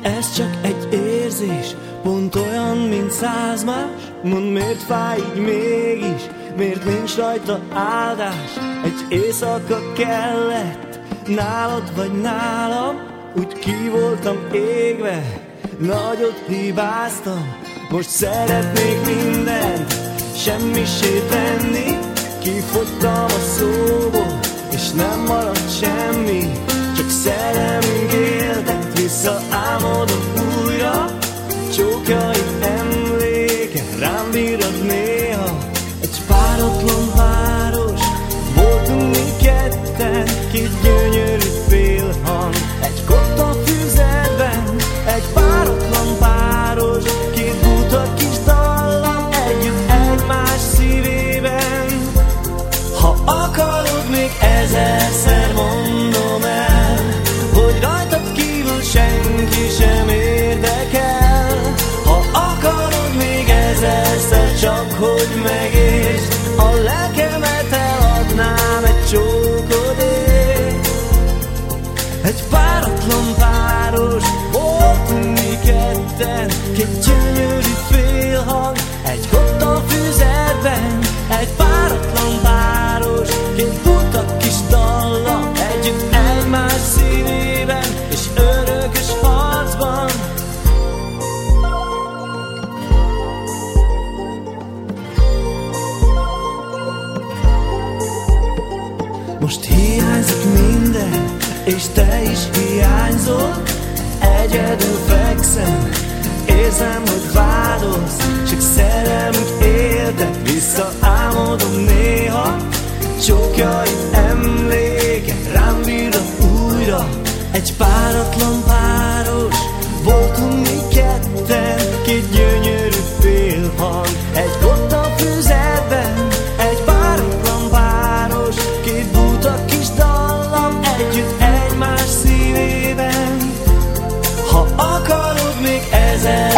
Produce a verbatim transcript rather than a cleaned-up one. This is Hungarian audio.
Ez csak egy érzés, pont olyan, mint száz más. Mondd, miért fáj így mégis, miért nincs rajta áldás? Egy éjszaka kellett, nálad vagy nálam, úgy ki voltam égve, nagyot hibáztam. Most szeretnék mindent semmisé tenni, kifogytam a szóból, és nem maradt semmi, csak szerelmünk éltet, visszaálmodom újra. Csókjaid emléke rám virrad néha. Egy páratlan város, voltunk mi ketten, két gyönyörű félhang, egy kotta füzetben. Egy páratlan páros, két buta kis dallam, együtt egymás szívében. Ha akarod, még ezerszer mondom el, hogy rajtad kívül senki sem érdekel. Ha akarod, még ezerszer, csak hogy megértsd, a lelkemet eladnám egy csókodért. Egy páratlan páros, voltunk mi ketten, két gyönyörű félhang, egy kotta füzetben. Egy páratlan páros, két buta kis dallam, együtt egymás szívében, és örökös harcban. Most hiányzik minden, és te is hiányzol. Egyedül fekszem, érzem, hogy vádolsz, csak szerelmünk éltet, visszaálmodom néha. Csókjaid